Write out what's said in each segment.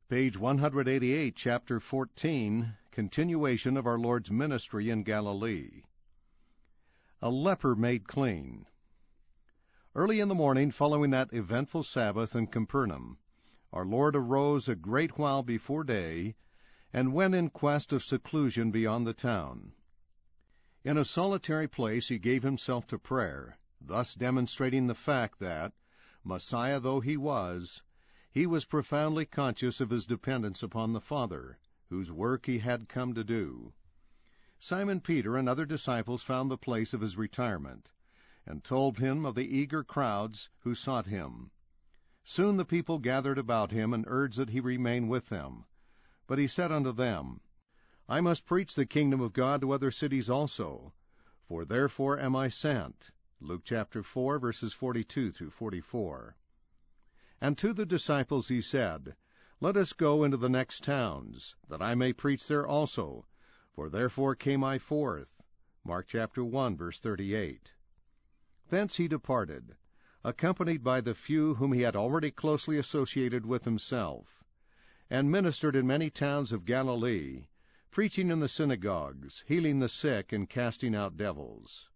Page 188, Chapter 14, Continuation of our Lord's Ministry in Galilee. A leper made clean. Early in the morning following that eventful Sabbath in Capernaum, our Lord arose a great while before day, and went in quest of seclusion beyond the town. In a solitary place he gave himself to prayer, thus demonstrating the fact that, Messiah though he was profoundly conscious of his dependence upon the Father, whose work he had come to do. Simon Peter and other disciples found the place of his retirement, and told him of the eager crowds who sought him. Soon the people gathered about him, and urged that he remain with them. But he said unto them, I must preach the kingdom of God to other cities also, for therefore am I sent. Luke chapter 4, verses 42 through 44. And to the disciples he said, Let us go into the next towns, that I may preach there also, for therefore came I forth. Mark chapter 1, verse 38. Thence he departed, accompanied by the few whom he had already closely associated with himself, and ministered in many towns of Galilee, preaching in the synagogues, healing the sick, and casting out devils.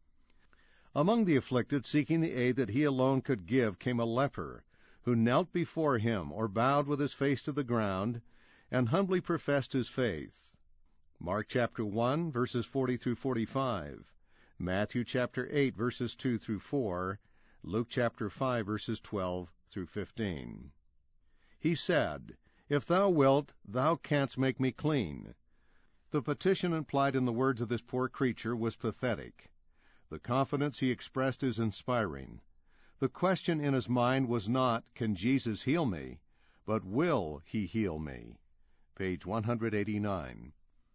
Among the afflicted, seeking the aid that he alone could give, came a leper, who knelt before him, or bowed with his face to the ground, and humbly professed his faith. Mark chapter 1, verses 40 through 45, Matthew chapter 8, verses 2 through 4, Luke chapter 5, verses 12 through 15. He said, If thou wilt, thou canst make me clean. The petition implied in the words of this poor creature was pathetic. The confidence he expressed is inspiring. The question in his mind was not, Can Jesus heal me? But will he heal me? Page 189.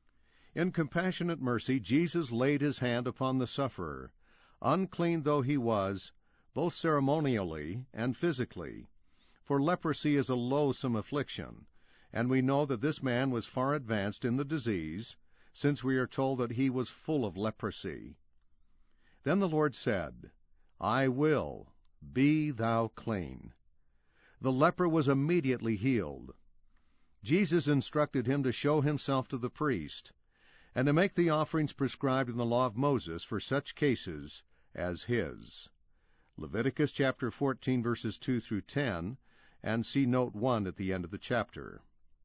In compassionate mercy, Jesus laid his hand upon the sufferer, unclean though he was, both ceremonially and physically. For leprosy is a loathsome affliction, and we know that this man was far advanced in the disease, since we are told that he was full of leprosy. Then the Lord said, I will. Be thou clean. The leper was immediately healed. Jesus instructed him to show himself to the priest, and to make the offerings prescribed in the law of Moses for such cases as his. Leviticus chapter 14, verses 2 through 10, and see note 1 at the end of the chapter.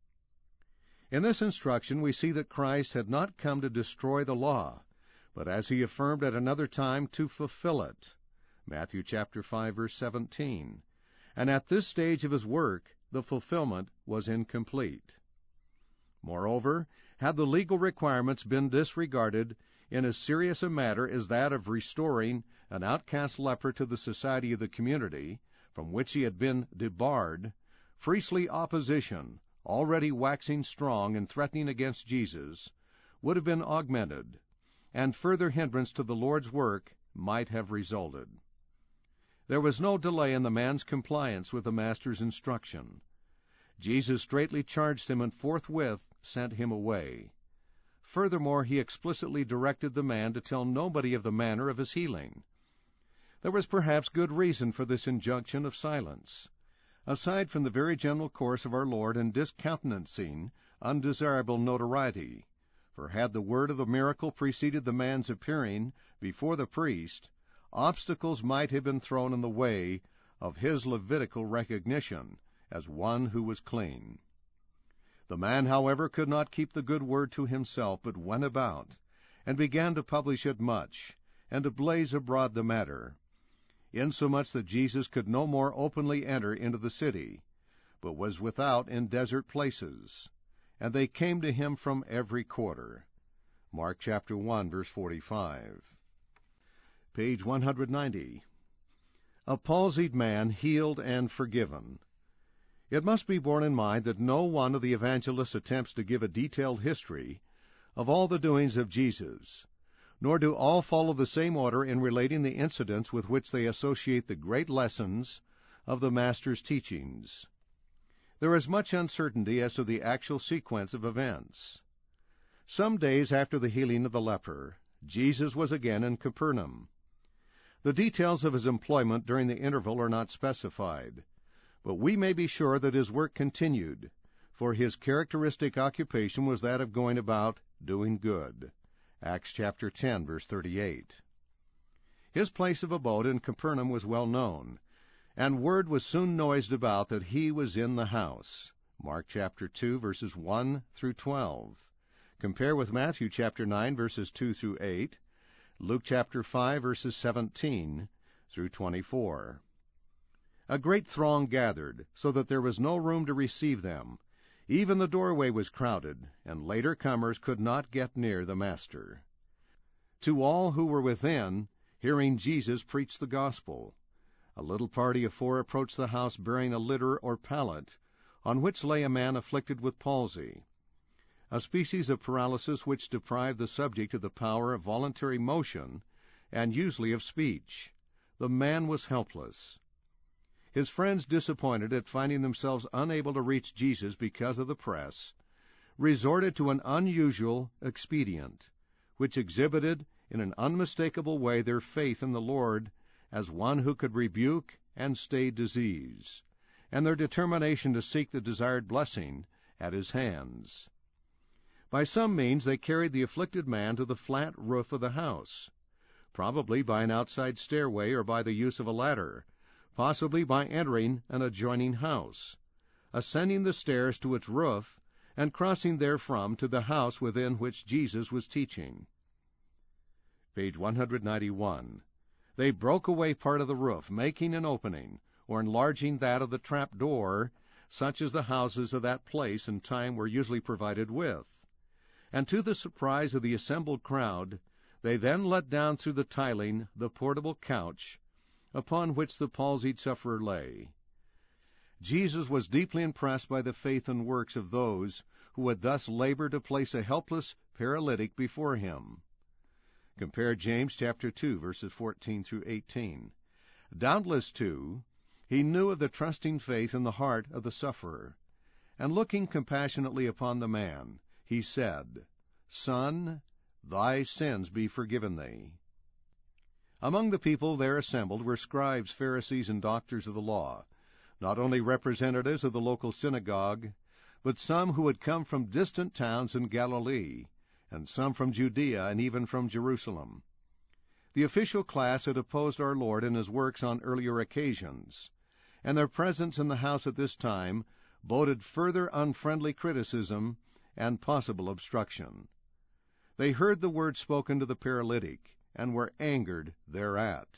In this instruction we see that Christ had not come to destroy the law, but as he affirmed at another time, to fulfill it. Matthew chapter 5, verse 17. And at this stage of his work, the fulfillment was incomplete. Moreover, had the legal requirements been disregarded in as serious a matter as that of restoring an outcast leper to the society of the community, from which he had been debarred, priestly opposition, already waxing strong and threatening against Jesus, would have been augmented, and further hindrance to the Lord's work might have resulted. There was no delay in the man's compliance with the Master's instruction. Jesus straitly charged him and forthwith sent him away. Furthermore, he explicitly directed the man to tell nobody of the manner of his healing. There was perhaps good reason for this injunction of silence, aside from the very general course of our Lord in discountenancing undesirable notoriety. For had the word of the miracle preceded the man's appearing before the priest, obstacles might have been thrown in the way of his Levitical recognition as one who was clean. The man, however, could not keep the good word to himself, but went about, and began to publish it much, and to blaze abroad the matter, insomuch that Jesus could no more openly enter into the city, but was without in desert places, and they came to him from every quarter. Mark chapter 1, verse 45. Page 190. A palsied man healed and forgiven. It must be borne in mind that no one of the evangelists attempts to give a detailed history of all the doings of Jesus, nor do all follow the same order in relating the incidents with which they associate the great lessons of the Master's teachings. There is much uncertainty as to the actual sequence of events. Some days after the healing of the leper, Jesus was again in Capernaum. The details of his employment during the interval are not specified, but we may be sure that his work continued, for his characteristic occupation was that of going about doing good. Acts chapter 10, verse 38. His place of abode in Capernaum was well known, and word was soon noised about that he was in the house. Mark chapter 2, verses 1 through 12. Compare with Matthew chapter 9, verses 2 through 8, Luke chapter 5, verses 17 through 24. A great throng gathered, so that there was no room to receive them. Even the doorway was crowded, and later comers could not get near the Master. To all who were within, hearing Jesus preach the gospel, a little party of 4 approached the house bearing a litter or pallet, on which lay a man afflicted with palsy, a species of paralysis which deprived the subject of the power of voluntary motion, and usually of speech. The man was helpless. His friends, disappointed at finding themselves unable to reach Jesus because of the press, resorted to an unusual expedient, which exhibited in an unmistakable way their faith in the Lord as one who could rebuke and stay disease, and their determination to seek the desired blessing at his hands. By some means they carried the afflicted man to the flat roof of the house, probably by an outside stairway or by the use of a ladder, possibly by entering an adjoining house, ascending the stairs to its roof, and crossing therefrom to the house within which Jesus was teaching. Page 191. They broke away part of the roof, making an opening, or enlarging that of the trap door, such as the houses of that place and time were usually provided with. And to the surprise of the assembled crowd, they then let down through the tiling the portable couch upon which the palsied sufferer lay. Jesus was deeply impressed by the faith and works of those who had thus labored to place a helpless paralytic before him. Compare James chapter 2, verses 14 through 18. Doubtless, too, he knew of the trusting faith in the heart of the sufferer, and looking compassionately upon the man, he said, "Son, thy sins be forgiven thee." Among the people there assembled were scribes, Pharisees, and doctors of the law, not only representatives of the local synagogue, but some who had come from distant towns in Galilee, and some from Judea and even from Jerusalem. The official class had opposed our Lord in his works on earlier occasions, and their presence in the house at this time boded further unfriendly criticism and possible obstruction. They heard the word spoken to the paralytic, and were angered thereat.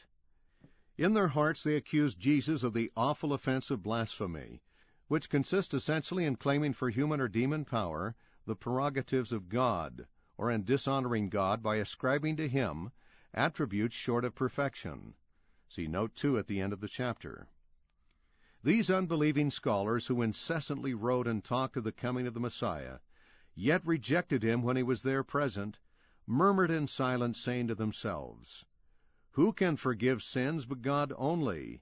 In their hearts they accused Jesus of the awful offense of blasphemy, which consists essentially in claiming for human or demon power the prerogatives of God, or in dishonoring God by ascribing to him attributes short of perfection. See note 2 at the end of the chapter. These unbelieving scholars, who incessantly wrote and talked of the coming of the Messiah, yet rejected him when he was there present, murmured in silence, saying to themselves, "Who can forgive sins but God only?"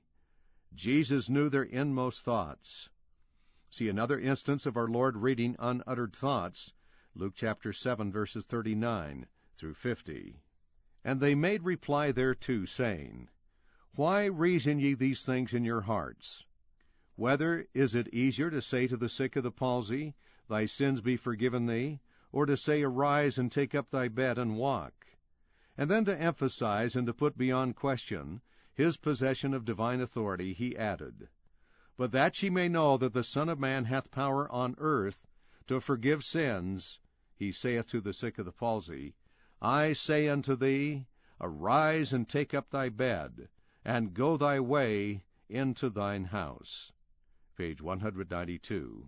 Jesus knew their inmost thoughts. See another instance of our Lord reading unuttered thoughts, Luke chapter 7, verses 39 through 50. And they made reply thereto, saying, "Why reason ye these things in your hearts? Whether is it easier to say to the sick of the palsy, Thy sins be forgiven thee, or to say, Arise and take up thy bed and walk?" And then to emphasize and to put beyond question his possession of divine authority, he added, "But that ye may know that the Son of Man hath power on earth to forgive sins, he saith to the sick of the palsy, I say unto thee, Arise and take up thy bed, and go thy way into thine house." Page 192.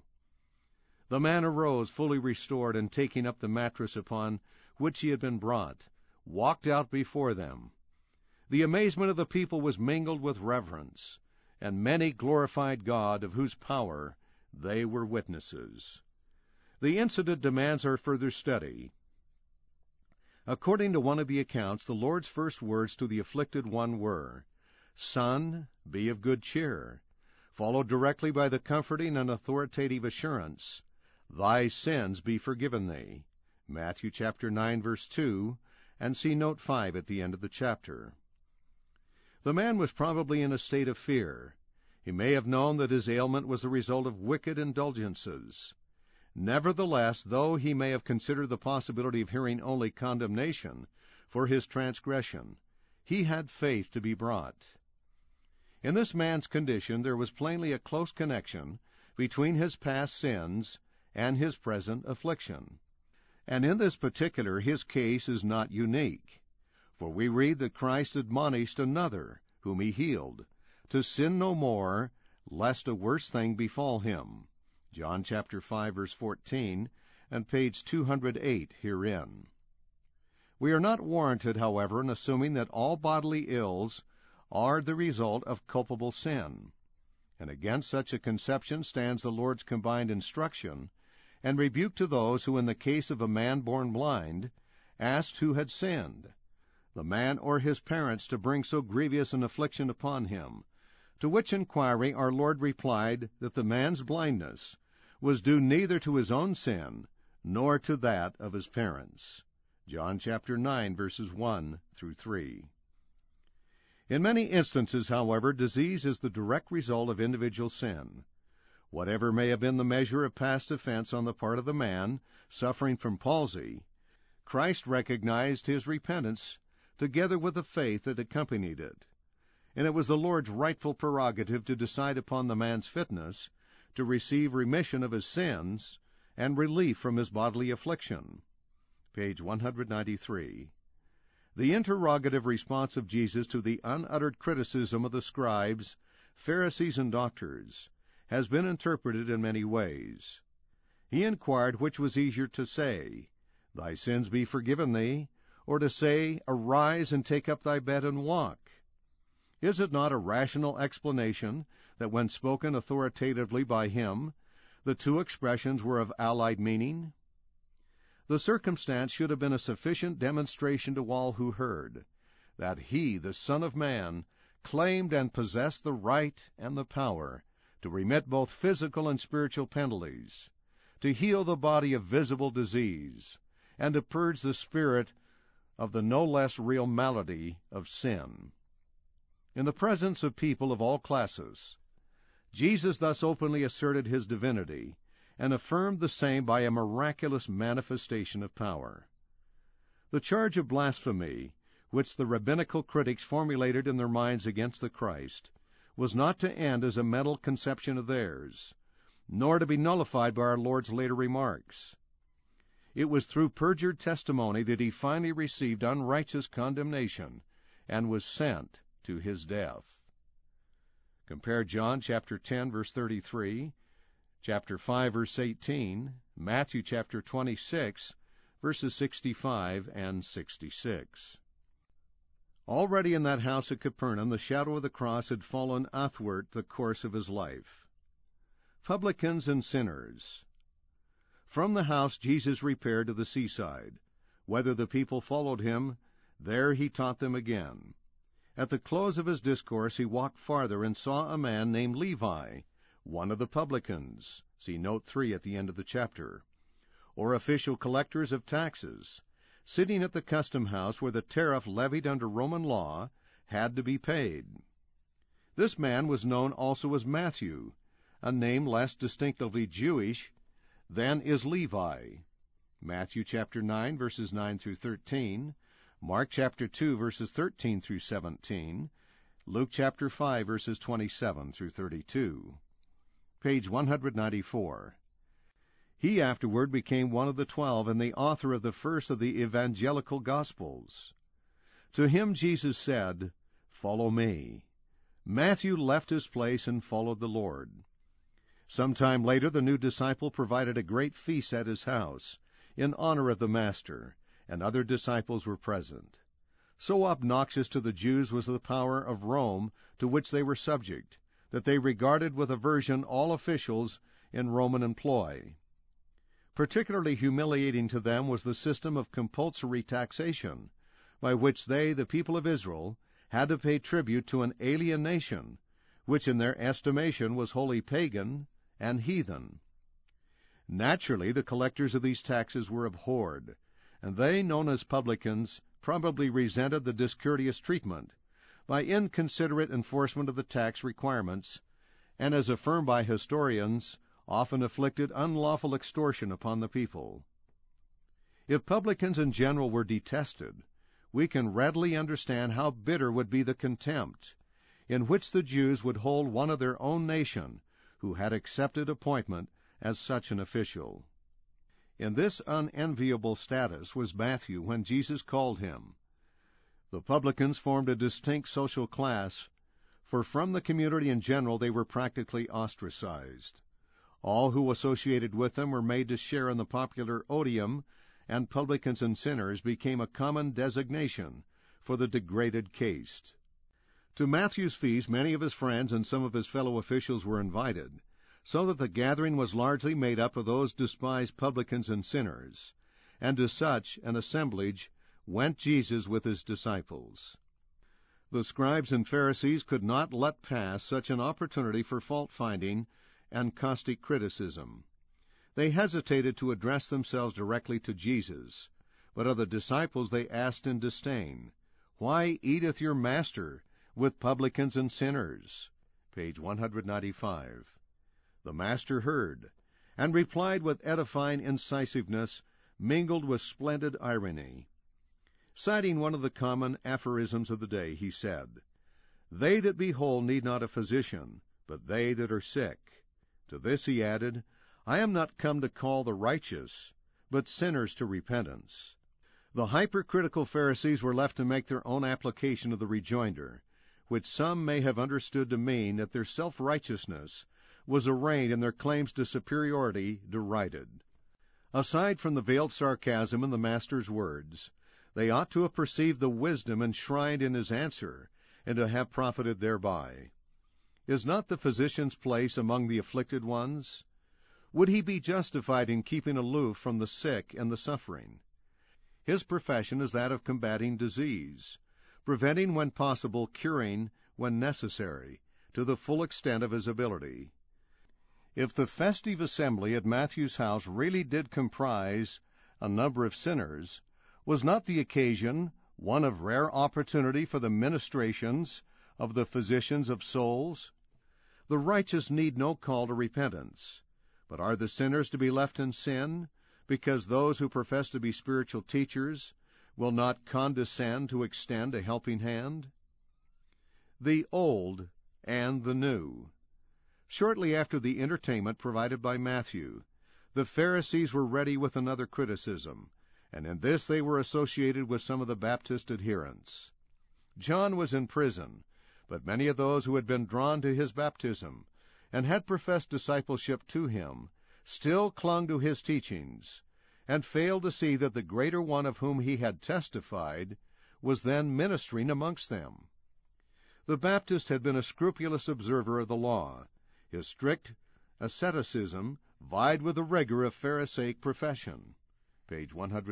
The man arose, fully restored, and taking up the mattress upon which he had been brought, walked out before them. The amazement of the people was mingled with reverence, and many glorified God, of whose power they were witnesses. The incident demands our further study. According to one of the accounts, the Lord's first words to the afflicted one were, "Son, be of good cheer," followed directly by the comforting and authoritative assurance, "Thy sins be forgiven thee." Matthew chapter 9, verse 2, and see note 5 at the end of the chapter. The man was probably in a state of fear. He may have known that his ailment was the result of wicked indulgences. Nevertheless, though he may have considered the possibility of hearing only condemnation for his transgression, he had faith to be brought. In this man's condition there was plainly a close connection between his past sins and his present affliction. And in this particular his case is not unique. For we read that Christ admonished another, whom he healed, to sin no more, lest a worse thing befall him. John chapter 5, verse 14, and page 208 herein. We are not warranted, however, in assuming that all bodily ills are the result of culpable sin. And against such a conception stands the Lord's combined instruction and rebuke to those who, in the case of a man born blind, asked who had sinned, the man or his parents, to bring so grievous an affliction upon him, to which inquiry our Lord replied that the man's blindness was due neither to his own sin nor to that of his parents. John chapter 9, verses 1 through 3. In many instances, however, disease is the direct result of individual sin. Whatever may have been the measure of past offense on the part of the man suffering from palsy, Christ recognized his repentance together with the faith that accompanied it, and it was the Lord's rightful prerogative to decide upon the man's fitness to receive remission of his sins and relief from his bodily affliction. Page 193. The interrogative response of Jesus to the unuttered criticism of the scribes, Pharisees, and doctors has been interpreted in many ways. He inquired which was easier to say, "Thy sins be forgiven thee," or to say, "Arise and take up thy bed and walk." Is it not a rational explanation that when spoken authoritatively by him, the two expressions were of allied meaning? The circumstance should have been a sufficient demonstration to all who heard that he, the Son of Man, claimed and possessed the right and the power to remit both physical and spiritual penalties, to heal the body of visible disease, and to purge the spirit of the no less real malady of sin. In the presence of people of all classes, Jesus thus openly asserted his divinity and affirmed the same by a miraculous manifestation of power. The charge of blasphemy, which the rabbinical critics formulated in their minds against the Christ, was not to end as a mental conception of theirs, nor to be nullified by our Lord's later remarks. It was through perjured testimony that he finally received unrighteous condemnation and was sent to his death. Compare John chapter 10, verse 33, chapter 5, verse 18, Matthew chapter 26, verses 65 and 66. Already in that house at Capernaum, the shadow of the cross had fallen athwart the course of his life. Publicans and sinners. From the house Jesus repaired to the seaside. Whether the people followed him, there he taught them again. At the close of his discourse he walked farther and saw a man named Levi, one of the publicans, see note 3 at the end of the chapter, or official collectors of taxes, sitting at the custom house where the tariff levied under Roman law had to be paid. This man was known also as Matthew, a name less distinctively Jewish than is Levi. Matthew chapter 9, verses 9 through 13, Mark chapter 2, verses 13 through 17, Luke chapter 5, verses 27 through 32. Page 194. He afterward became one of the 12 and the author of the first of the evangelical Gospels. To him Jesus said, "Follow me." Matthew left his place and followed the Lord. Some time later the new disciple provided a great feast at his house in honor of the Master, and other disciples were present. So obnoxious to the Jews was the power of Rome to which they were subject, that they regarded with aversion all officials in Roman employ. Particularly humiliating to them was the system of compulsory taxation, by which they, the people of Israel, had to pay tribute to an alien nation, which in their estimation was wholly pagan and heathen. Naturally, the collectors of these taxes were abhorred, and they, known as publicans, probably resented the discourteous treatment by inconsiderate enforcement of the tax requirements, and as affirmed by historians, often inflicted unlawful extortion upon the people. If publicans in general were detested, we can readily understand how bitter would be the contempt in which the Jews would hold one of their own nation who had accepted appointment as such an official. In this unenviable status was Matthew when Jesus called him. The publicans formed a distinct social class, for from the community in general they were practically ostracized. All who associated with them were made to share in the popular odium, and publicans and sinners became a common designation for the degraded caste. To Matthew's feast many of his friends and some of his fellow officials were invited, so that the gathering was largely made up of those despised publicans and sinners, and to such an assemblage went Jesus with his disciples. The scribes and Pharisees could not let pass such an opportunity for fault-finding and caustic criticism. They hesitated to address themselves directly to Jesus, but of the disciples they asked in disdain, "Why eateth your master with publicans and sinners?" Page 195. The master heard, and replied with edifying incisiveness, mingled with splendid irony. Citing one of the common aphorisms of the day, he said, "They that be whole need not a physician, but they that are sick." To this he added, "I am not come to call the righteous, but sinners to repentance." The hypercritical Pharisees were left to make their own application of the rejoinder, which some may have understood to mean that their self-righteousness was arraigned and their claims to superiority derided. Aside from the veiled sarcasm in the Master's words, they ought to have perceived the wisdom enshrined in his answer, and to have profited thereby. Is not the physician's place among the afflicted ones? Would he be justified in keeping aloof from the sick and the suffering? His profession is that of combating disease, preventing when possible, curing when necessary, to the full extent of his ability. If the festive assembly at Matthew's house really did comprise a number of sinners, was not the occasion one of rare opportunity for the ministrations of the physicians of souls? The righteous need no call to repentance, but are the sinners to be left in sin, because those who profess to be spiritual teachers will not condescend to extend a helping hand? The old and the new. Shortly after the entertainment provided by Matthew, the Pharisees were ready with another criticism, and in this they were associated with some of the Baptist adherents. John was in prison, but many of those who had been drawn to his baptism and had professed discipleship to him still clung to his teachings, and failed to see that the greater one of whom he had testified was then ministering amongst them. The Baptist had been a scrupulous observer of the law. His strict asceticism vied with the rigor of Pharisaic profession. Page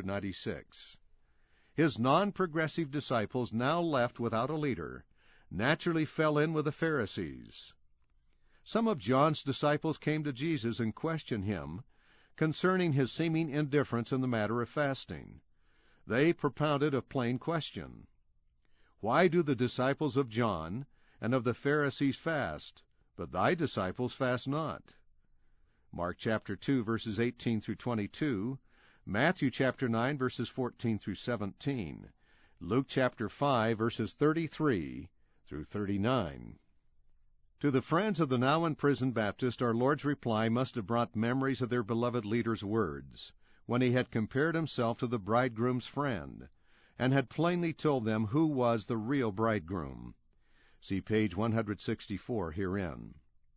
196. His non-progressive disciples, now left without a leader, naturally fell in with the Pharisees. Some of John's disciples came to Jesus and questioned him concerning his seeming indifference in the matter of fasting. They propounded a plain question. "Why do the disciples of John and of the Pharisees fast, but thy disciples fast not?" Mark chapter 2, verses 18 through 22, Matthew chapter 9, verses 14 through 17, Luke chapter 5, verses 33 through 39. To the friends of the now imprisoned Baptist, our Lord's reply must have brought memories of their beloved leader's words, when he had compared himself to the bridegroom's friend, and had plainly told them who was the real bridegroom. See page 164 herein.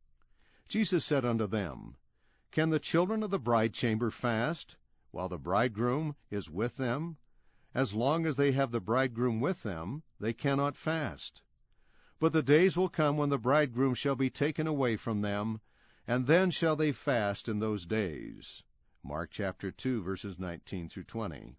Jesus said unto them, "Can the children of the bride chamber fast, while the bridegroom is with them? As long as they have the bridegroom with them, they cannot fast. But the days will come when the bridegroom shall be taken away from them, and then shall they fast in those days." Mark chapter 2, verses 19 through 20.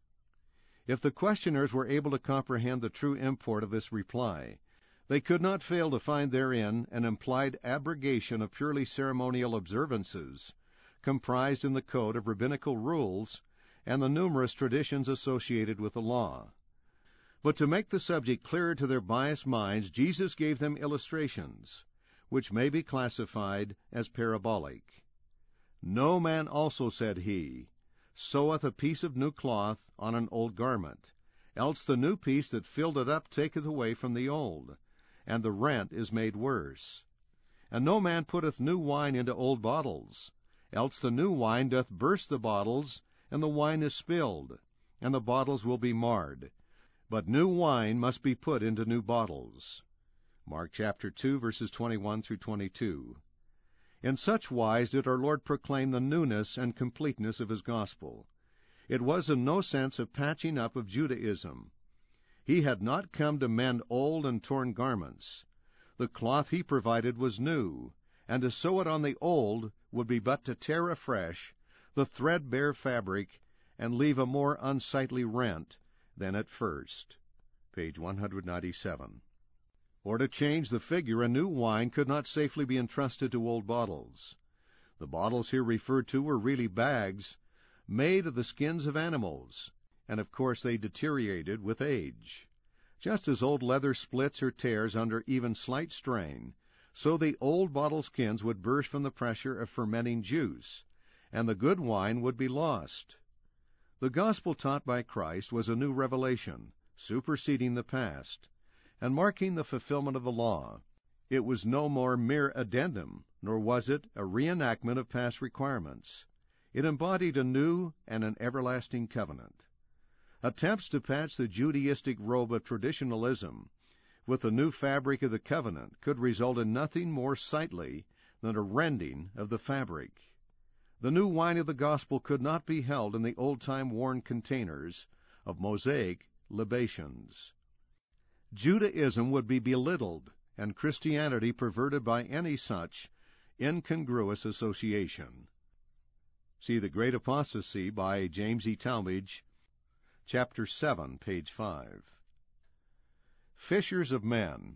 If the questioners were able to comprehend the true import of this reply, they could not fail to find therein an implied abrogation of purely ceremonial observances, comprised in the code of rabbinical rules and the numerous traditions associated with the law. But to make the subject clearer to their biased minds, Jesus gave them illustrations, which may be classified as parabolic. No man also, said he, seweth a piece of new cloth on an old garment, else the new piece that filled it up taketh away from the old, and the rent is made worse. And no man putteth new wine into old bottles, else the new wine doth burst the bottles, and the wine is spilled, and the bottles will be marred. But new wine must be put into new bottles. Mark chapter 2, verses 21 through 22. In such wise did our Lord proclaim the newness and completeness of his gospel. It was in no sense a patching up of Judaism. He had not come to mend old and torn garments. The cloth he provided was new, and to sew it on the old would be but to tear afresh the threadbare fabric and leave a more unsightly rent than at first. Page 197. Or to change the figure, a new wine could not safely be entrusted to old bottles. The bottles here referred to were really bags made of the skins of animals, and of course they deteriorated with age. Just as old leather splits or tears under even slight strain, so the old bottle skins would burst from the pressure of fermenting juice, and the good wine would be lost. The gospel taught by Christ was a new revelation, superseding the past, and marking the fulfillment of the law. It was no more mere addendum, nor was it a reenactment of past requirements. It embodied a new and an everlasting covenant. Attempts to patch the Judaistic robe of traditionalism with the new fabric of the covenant could result in nothing more sightly than a rending of the fabric. The new wine of the gospel could not be held in the old-time worn containers of Mosaic libations. Judaism would be belittled, and Christianity perverted by any such incongruous association. See The Great Apostasy by James E. Talmage, Chapter 7, page 5. Fishers of men.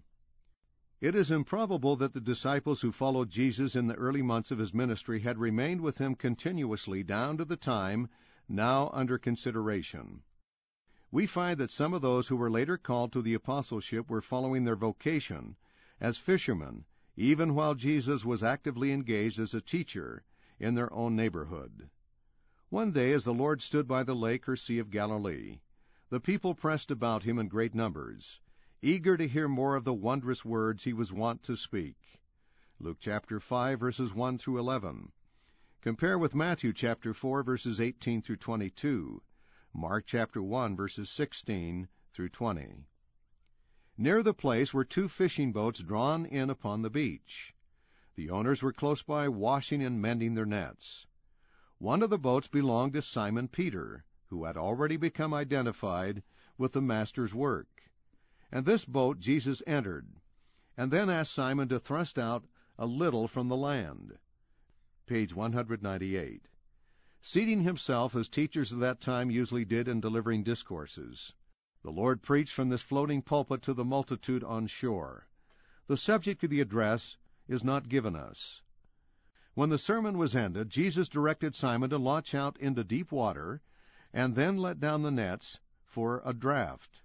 It is improbable that the disciples who followed Jesus in the early months of his ministry had remained with him continuously down to the time now under consideration. We find that some of those who were later called to the apostleship were following their vocation as fishermen, even while Jesus was actively engaged as a teacher in their own neighborhood. One day, as the Lord stood by the lake or sea of Galilee, the people pressed about him in great numbers, eager to hear more of the wondrous words he was wont to speak. Luke chapter 5, verses 1 through 11. Compare with Matthew chapter 4, verses 18 through 22, Mark chapter 1, verses 16 through 20. Near the place were 2 fishing boats drawn in upon the beach. The owners were close by washing and mending their nets. One of the boats belonged to Simon Peter, who had already become identified with the Master's work. And this boat Jesus entered, and then asked Simon to thrust out a little from the land. Page 198. Seating himself as teachers of that time usually did in delivering discourses, the Lord preached from this floating pulpit to the multitude on shore. The subject of the address is not given us. When the sermon was ended, Jesus directed Simon to launch out into deep water and then let down the nets for a draught.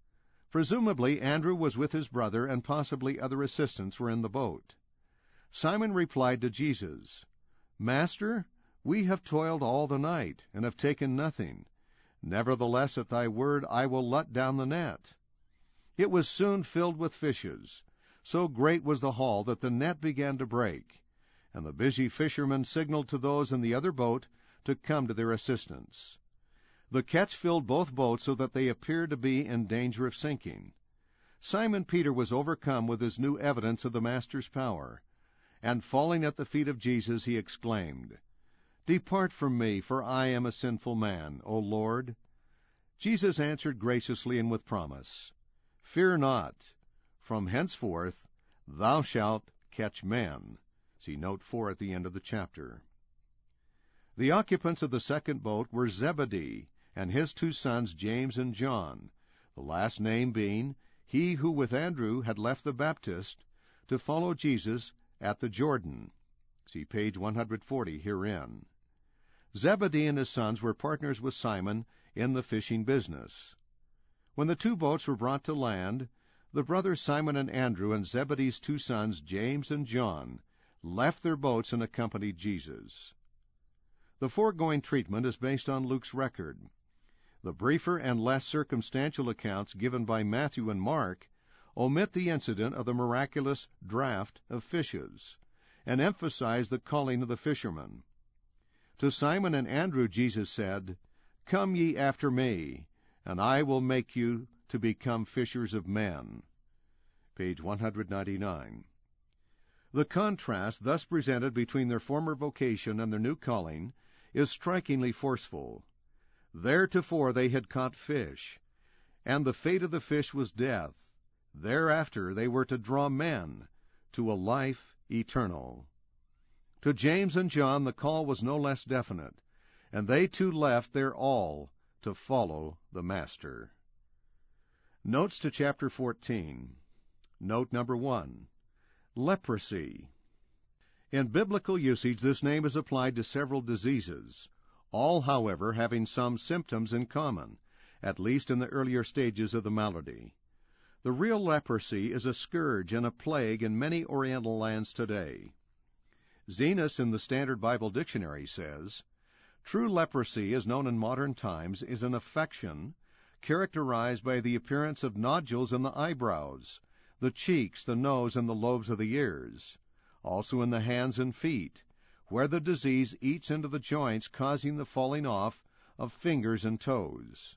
Presumably Andrew was with his brother, and possibly other assistants were in the boat. Simon replied to Jesus, "Master, we have toiled all the night, and have taken nothing. Nevertheless, at thy word I will let down the net." It was soon filled with fishes. So great was the haul that the net began to break, and the busy fishermen signaled to those in the other boat to come to their assistance. The catch filled both boats so that they appeared to be in danger of sinking. Simon Peter was overcome with his new evidence of the Master's power, and falling at the feet of Jesus, he exclaimed, "Depart from me, for I am a sinful man, O Lord." Jesus answered graciously and with promise, "Fear not, from henceforth thou shalt catch men." See note 4 at the end of the chapter. The occupants of the second boat were Zebedee and his 2 sons James and John, the last name being he who with Andrew had left the Baptist to follow Jesus at the Jordan. See page 140 herein. Zebedee and his sons were partners with Simon in the fishing business. When the 2 boats were brought to land, the brothers Simon and Andrew and Zebedee's 2 sons James and John left their boats and accompanied Jesus. The foregoing treatment is based on Luke's record. The briefer and less circumstantial accounts given by Matthew and Mark omit the incident of the miraculous draught of fishes, and emphasize the calling of the fishermen. To Simon and Andrew Jesus said, "Come ye after me, and I will make you to become fishers of men." Page 199. The contrast thus presented between their former vocation and their new calling is strikingly forceful. Theretofore they had caught fish, and the fate of the fish was death. Thereafter they were to draw men to a life eternal. To James and John the call was no less definite, and they too left their all to follow the Master. Notes to chapter 14. Note number 1. Leprosy. In biblical usage, this name is applied to several diseases, all, however, having some symptoms in common, at least in the earlier stages of the malady. The real leprosy is a scourge and a plague in many Oriental lands today. Zenas in the Standard Bible Dictionary says, "True leprosy, as known in modern times, is an affection characterized by the appearance of nodules in the eyebrows, the cheeks, the nose, and the lobes of the ears, also in the hands and feet, where the disease eats into the joints, causing the falling off of fingers and toes.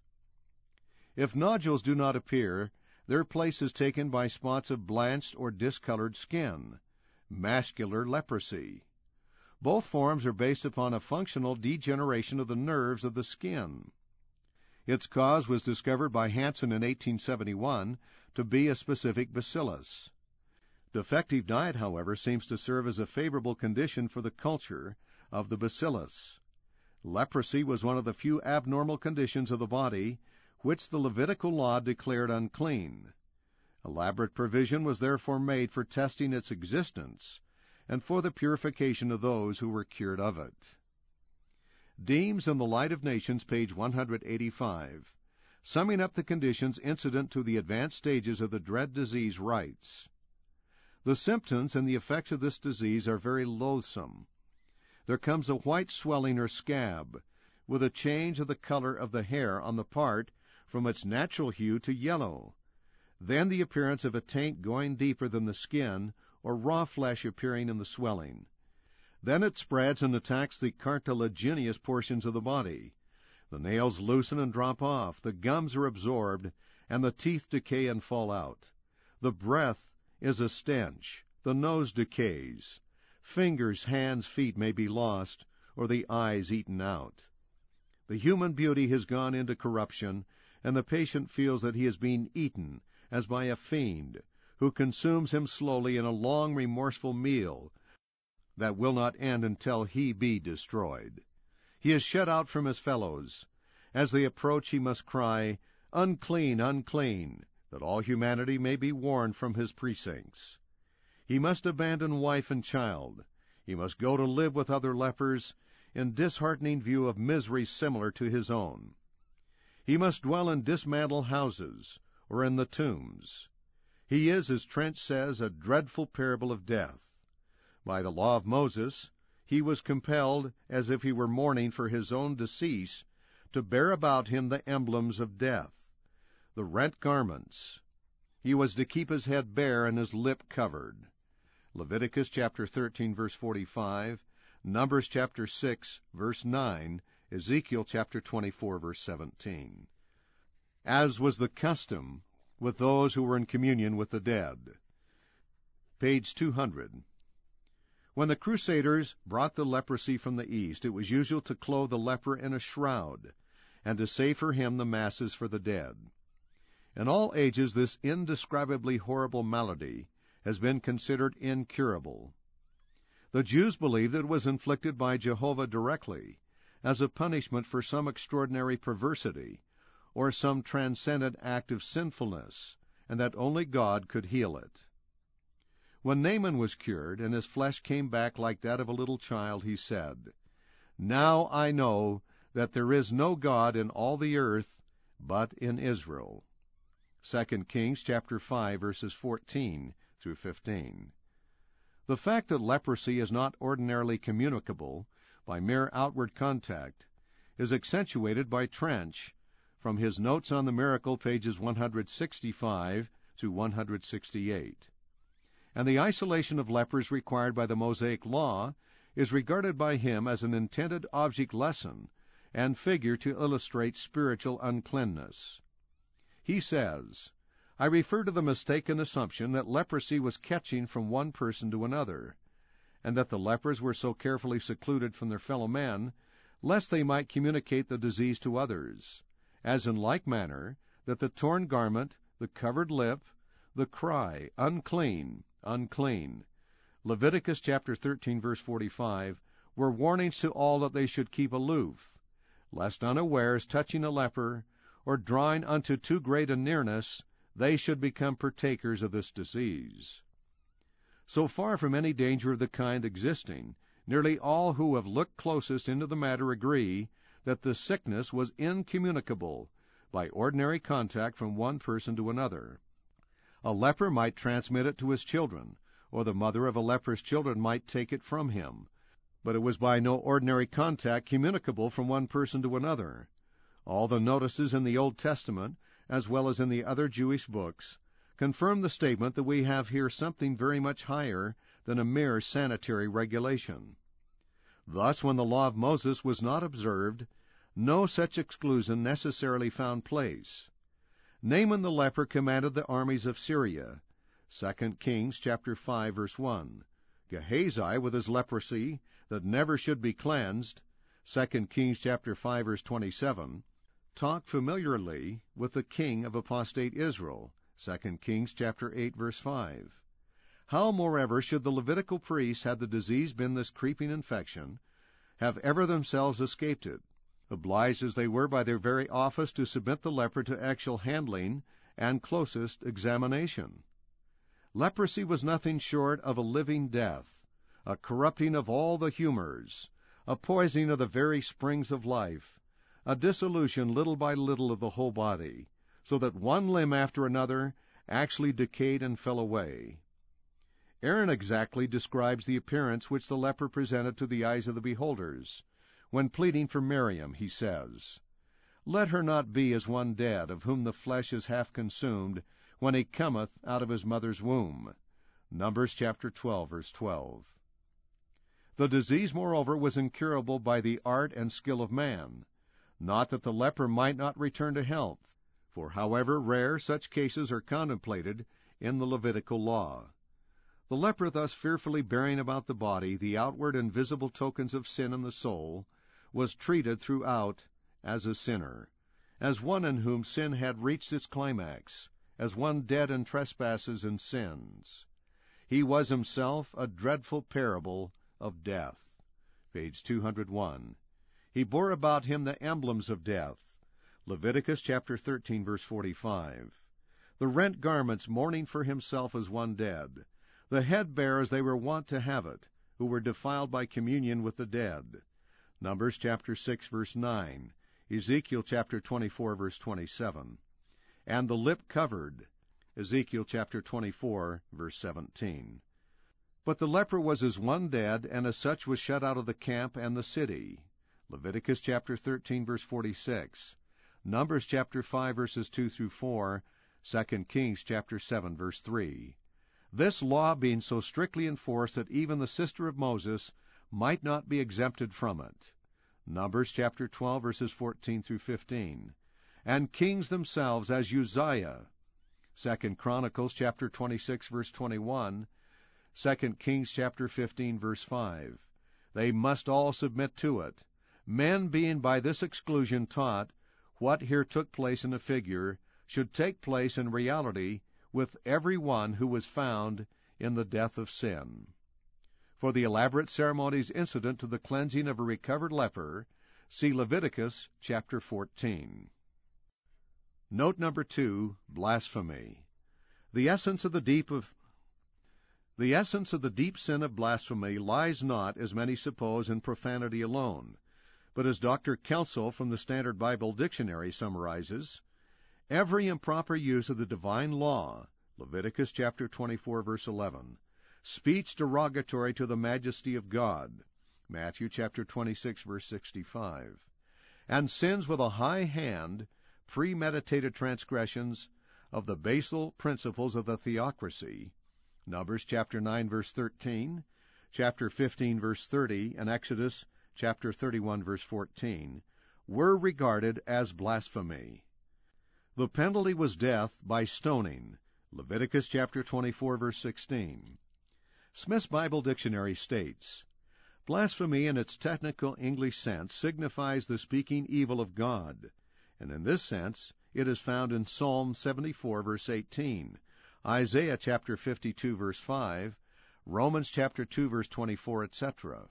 If nodules do not appear, their place is taken by spots of blanched or discolored skin, mascular leprosy. Both forms are based upon a functional degeneration of the nerves of the skin. Its cause was discovered by Hansen in 1871 to be a specific bacillus. Defective diet, however, seems to serve as a favorable condition for the culture of the bacillus. Leprosy was one of the few abnormal conditions of the body which the Levitical law declared unclean. Elaborate provision was therefore made for testing its existence and for the purification of those who were cured of it. Deems in the Light of Nations, page 185, summing up the conditions incident to the advanced stages of the dread disease, writes, "The symptoms and the effects of this disease are very loathsome. There comes a white swelling or scab, with a change of the color of the hair on the part from its natural hue to yellow, then the appearance of a taint going deeper than the skin, or raw flesh appearing in the swelling. Then it spreads and attacks the cartilaginous portions of the body. The nails loosen and drop off, the gums are absorbed, and the teeth decay and fall out. The breath is a stench, the nose decays. Fingers, hands, feet may be lost, or the eyes eaten out. The human beauty has gone into corruption, and the patient feels that he is being eaten, as by a fiend, who consumes him slowly in a long, remorseful meal that will not end until he be destroyed. He is shut out from his fellows. As they approach, he must cry, 'Unclean, unclean,' that all humanity may be warned from his precincts. He must abandon wife and child. He must go to live with other lepers, in disheartening view of misery similar to his own. He must dwell in dismantled houses, or in the tombs. He is, as Trench says, a dreadful parable of death. By the law of Moses, he was compelled, as if he were mourning for his own decease, to bear about him the emblems of death, the rent garments. He was to keep his head bare and his lip covered. Leviticus chapter 13, verse 45, Numbers chapter 6, verse 9, Ezekiel chapter 24, verse 17. As was the custom with those who were in communion with the dead. Page 200. When the Crusaders brought the leprosy from the east, it was usual to clothe the leper in a shroud, and to say for him the masses for the dead. In all ages this indescribably horrible malady has been considered incurable. The Jews believed that it was inflicted by Jehovah directly, as a punishment for some extraordinary perversity, or some transcendent act of sinfulness, and that only God could heal it. When Naaman was cured, and his flesh came back like that of a little child, he said, "Now I know that there is no God in all the earth but in Israel." 2 Kings chapter 5, verses 14 through 15. The fact that leprosy is not ordinarily communicable by mere outward contact, is accentuated by Trench from his Notes on the Miracle, pages 165 to 168. And the isolation of lepers required by the Mosaic Law is regarded by him as an intended object lesson and figure to illustrate spiritual uncleanness. He says, I refer to the mistaken assumption that leprosy was catching from one person to another, and that the lepers were so carefully secluded from their fellow men, lest they might communicate the disease to others, as in like manner that the torn garment, the covered lip, the cry, unclean, unclean, Leviticus chapter 13, verse 45, were warnings to all that they should keep aloof, lest unawares touching a leper, or drawing unto too great a nearness, they should become partakers of this disease. So far from any danger of the kind existing, nearly all who have looked closest into the matter agree that the sickness was incommunicable by ordinary contact from one person to another. A leper might transmit it to his children, or the mother of a leper's children might take it from him, but it was by no ordinary contact communicable from one person to another. All the notices in the Old Testament, as well as in the other Jewish books, confirm the statement that we have here something very much higher than a mere sanitary regulation. Thus, when the law of Moses was not observed, no such exclusion necessarily found place. Naaman the leper commanded the armies of Syria, 2 Kings chapter 5, verse 1. Gehazi, with his leprosy that never should be cleansed, 2 Kings chapter 5, verse 27, talked familiarly with the king of apostate Israel, 2 Kings chapter 8, verse 5. How, moreover, should the Levitical priests, had the disease been this creeping infection, have ever themselves escaped it, obliged as they were by their very office to submit the leper to actual handling and closest examination? Leprosy was nothing short of a living death, a corrupting of all the humors, a poisoning of the very springs of life, a dissolution little by little of the whole body, so that one limb after another actually decayed and fell away. Aaron exactly describes the appearance which the leper presented to the eyes of the beholders. When pleading for Miriam, he says, Let her not be as one dead, of whom the flesh is half consumed, when he cometh out of his mother's womb. Numbers chapter 12, verse 12. The disease, moreover, was incurable by the art and skill of man, not that the leper might not return to health, for however rare such cases are contemplated in the Levitical law. The leper, thus fearfully bearing about the body the outward and visible tokens of sin in the soul, was treated throughout as a sinner, as one in whom sin had reached its climax, as one dead in trespasses and sins. He was himself a dreadful parable of death. Page 201. He bore about him the emblems of death. Leviticus chapter 13, verse 45. The rent garments mourning for himself as one dead. The head bare as they were wont to have it, who were defiled by communion with the dead. Numbers chapter 6, verse 9. Ezekiel chapter 24, verse 27. And the lip covered. Ezekiel chapter 24, verse 17. But the leper was as one dead, and as such was shut out of the camp and the city. Leviticus chapter 13, verse 46. Numbers chapter 5, verses 2 through 4. 2 Kings chapter 7, verse 3. This law being so strictly enforced that even the sister of Moses might not be exempted from it. Numbers chapter 12, verses 14 through 15. And kings themselves, as Uzziah. 2 Chronicles chapter 26, verse 21. 2 Kings chapter 15, verse 5. They must all submit to it, men being by this exclusion taught what here took place in a figure should take place in reality with every one who was found in the death of sin. For the elaborate ceremonies incident to the cleansing of a recovered leper, see Leviticus chapter 14. Note number 2, blasphemy. The essence of the deep sin of blasphemy lies not, as many suppose, in profanity alone, but as Dr. Kelso from the Standard Bible Dictionary summarizes, every improper use of the divine law, Leviticus chapter 24, verse 11, speech derogatory to the majesty of God, Matthew chapter 26, verse 65. And sins with a high hand, premeditated transgressions of the basal principles of the theocracy, Numbers chapter 9, verse 13, chapter 15, verse 30, and Exodus chapter 31, verse 14, were regarded as blasphemy. The penalty was death by stoning, Leviticus chapter 24, verse 16. Smith's Bible Dictionary states, blasphemy in its technical English sense signifies the speaking evil of God, and in this sense it is found in Psalm 74, verse 18, Isaiah chapter 52, verse 5, Romans chapter 2, verse 24, etc.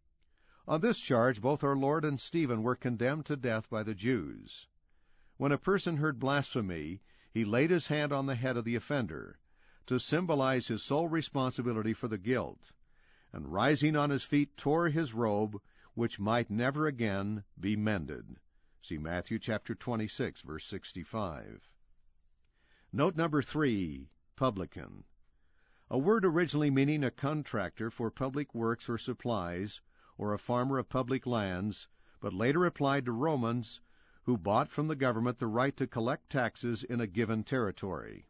On this charge, both our Lord and Stephen were condemned to death by the Jews. When a person heard blasphemy, he laid his hand on the head of the offender, to symbolize his sole responsibility for the guilt, and rising on his feet tore his robe, which might never again be mended. See Matthew chapter 26, verse 65. Note number 3, publican. A word originally meaning a contractor for public works or supplies, or a farmer of public lands, but later applied to Romans who bought from the government the right to collect taxes in a given territory.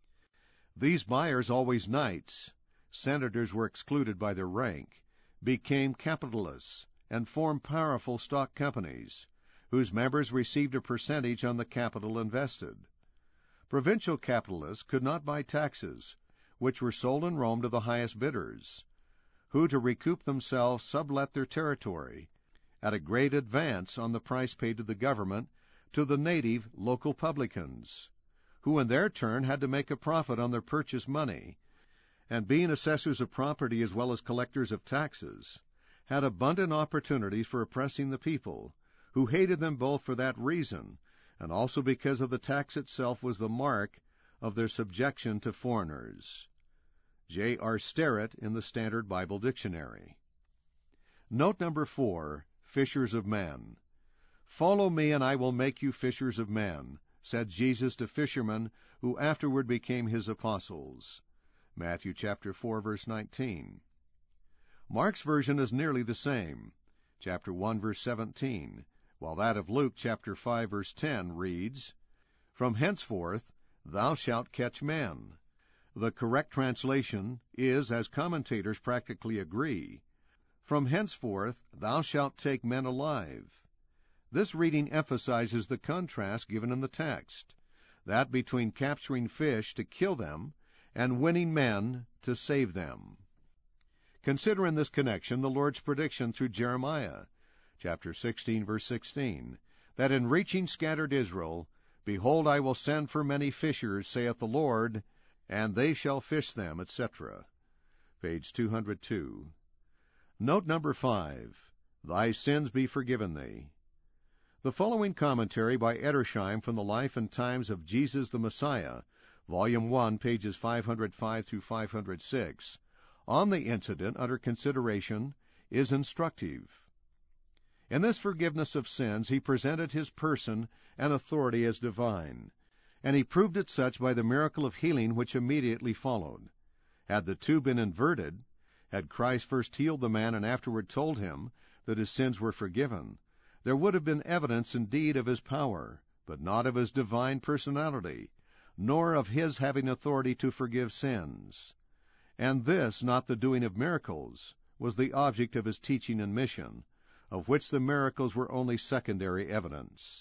These buyers, always knights, senators were excluded by their rank, became capitalists and formed powerful stock companies, whose members received a percentage on the capital invested. Provincial capitalists could not buy taxes, which were sold in Rome to the highest bidders, who, to recoup themselves, sublet their territory at a great advance on the price paid to the government to the native local publicans, who in their turn had to make a profit on their purchase money, and being assessors of property as well as collectors of taxes, had abundant opportunities for oppressing the people, who hated them both for that reason, and also because of the tax itself was the mark of their subjection to foreigners. J. R. Sterrett in the Standard Bible Dictionary. Note number 4, fishers of men. Follow me, and I will make you fishers of men, said Jesus to fishermen who afterward became his apostles. Matthew chapter 4, verse 19. Mark's version is nearly the same. Chapter 1, verse 17, while that of Luke chapter 5, verse 10 reads, From henceforth thou shalt catch men. The correct translation is, as commentators practically agree, From henceforth thou shalt take men alive. This reading emphasizes the contrast given in the text, that between capturing fish to kill them and winning men to save them. Consider in this connection the Lord's prediction through Jeremiah, chapter 16, verse 16, that in reaching scattered Israel, Behold, I will send for many fishers, saith the Lord, and they shall fish them, etc. Page 202. Note number 5, Thy sins be forgiven thee. The following commentary by Edersheim from the Life and Times of Jesus the Messiah, Volume 1, pages 505 through 506, on the incident under consideration, is instructive. In this forgiveness of sins he presented his person and authority as divine, and he proved it such by the miracle of healing which immediately followed. Had the two been inverted, had Christ first healed the man and afterward told him that his sins were forgiven, there would have been evidence indeed of his power, but not of his divine personality, nor of his having authority to forgive sins. And this, not the doing of miracles, was the object of his teaching and mission, of which the miracles were only secondary evidence.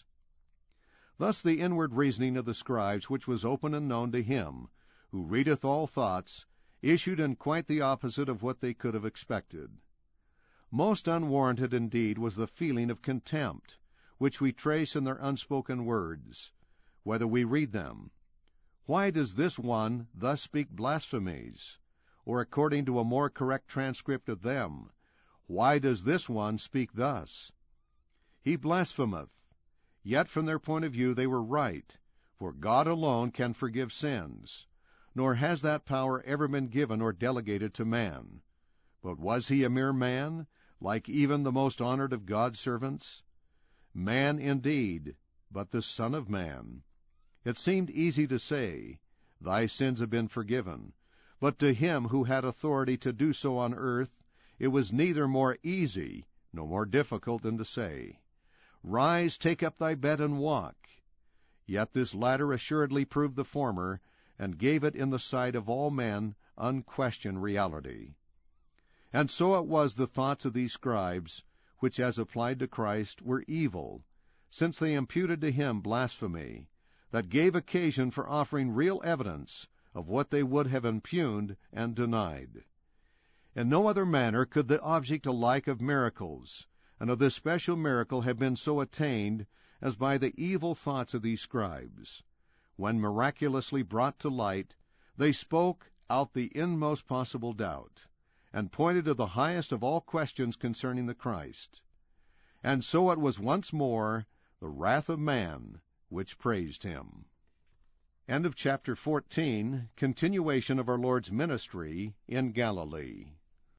Thus the inward reasoning of the scribes, which was open and known to him, who readeth all thoughts, issued in quite the opposite of what they could have expected. Most unwarranted indeed was the feeling of contempt, which we trace in their unspoken words, whether we read them. Why does this one thus speak blasphemies? Or according to a more correct transcript of them, why does this one speak thus? He blasphemeth. Yet from their point of view they were right, for God alone can forgive sins, nor has that power ever been given or delegated to man. But was he a mere man, like even the most honored of God's servants? Man indeed, but the Son of Man. It seemed easy to say, Thy sins have been forgiven, but to him who had authority to do so on earth, it was neither more easy nor more difficult than to say, Rise, take up thy bed, and walk. Yet this latter assuredly proved the former, and gave it in the sight of all men unquestioned reality. And so it was the thoughts of these scribes, which as applied to Christ were evil, since they imputed to him blasphemy, that gave occasion for offering real evidence of what they would have impugned and denied. In no other manner could the object alike of miracles, and of this special miracle, have been so attained as by the evil thoughts of these scribes. When miraculously brought to light, they spoke out the inmost possible doubt, and pointed to the highest of all questions concerning the Christ. And so it was once more the wrath of man which praised him. End of chapter 14, continuation of our Lord's ministry in Galilee.